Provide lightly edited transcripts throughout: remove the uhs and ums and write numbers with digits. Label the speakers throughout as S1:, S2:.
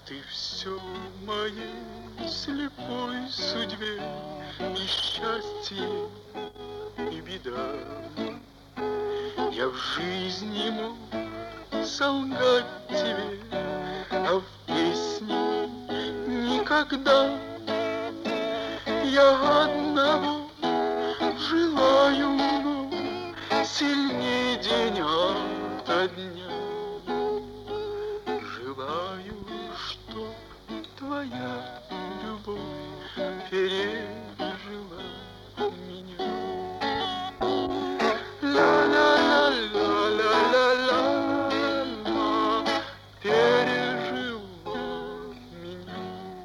S1: Ты все моей слепой судьбе, и счастье, и беда. Я в жизни мог солгать тебе, а в песне никогда. Я одного желаю, но сильнее день ото дня. Желаю, чтоб твоя любовь пережила меня. Ла-ла-ла-ла-ла-ла-ла, пережила меня.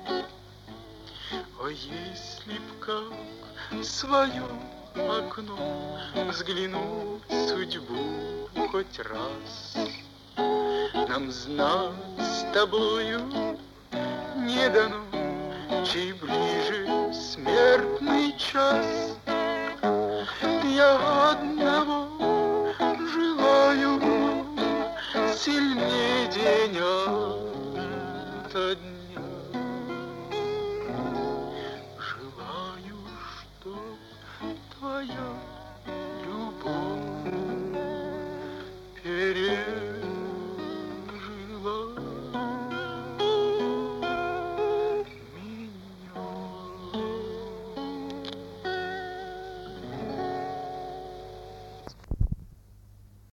S1: А если б как в свое окно взглянуть судьбу хоть раз, нам знать с тобою не дано, чей ближе смертный час. Я одного желаю, сильнее день